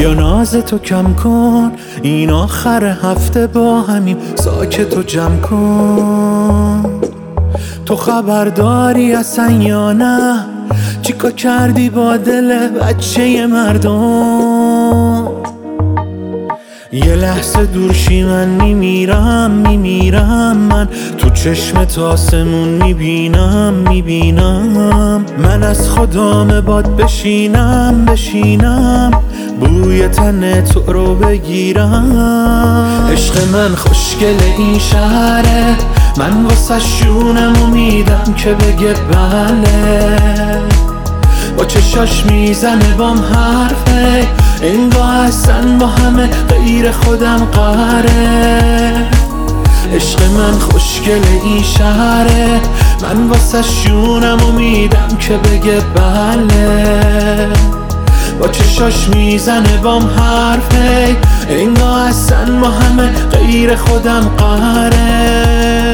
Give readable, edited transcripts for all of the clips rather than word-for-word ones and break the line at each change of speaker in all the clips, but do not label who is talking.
بیا ناز تو کم کن، این آخر هفته با همیم ساکت و جمع کن. تو خبرداری اصلا یا نه چیکار کردی با دل بچه مردم؟ یه لحظه دورشی من میمیرم من تو چشمت آسمون میبینم من از خدام باد بشینم بوی تن تو رو بگیرم. عشق من خوشگل این شهره، من واسه شونم امیدم که بگه بله. با چشاش میزنه بام حرفه، انگاه اصلا با همه غیر خودم قهره. عشق من خوشگل این شهره، من واسه شونم امیدم که بگه بله. با چشاش میزنه بام حرفه، انگاه اصلا با همه غیر خودم قهره.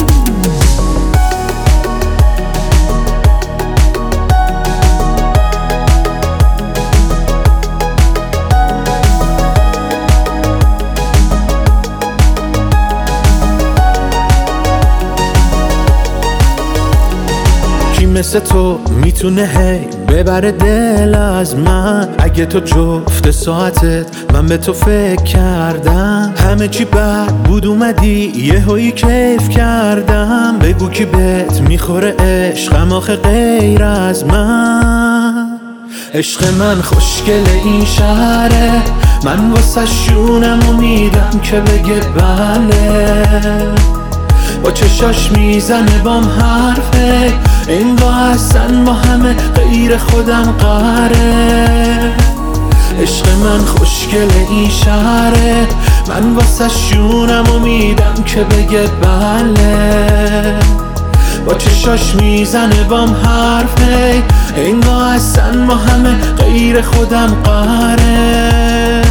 مثل تو میتونه هی ببره دل از من؟ اگه تو جفت ساعتت من به تو فکر کردم، همه چی بد بود اومدی یهویی کیف کردم. بگو کی بهت میخوره عشقم آخه غیر از من؟ عشق من خوشگل این شهره، من واسه شونم امیدم که بگه بله. با چشاش میزنه بام حرفه، انگاه اصلا با همه غیر خودم قهره. عشق من خوشگل این شهره، من واسه شونم امیدم که بگه بله. با چشاش میزنه بام حرفه، انگاه اصلا با همه غیر خودم قهره.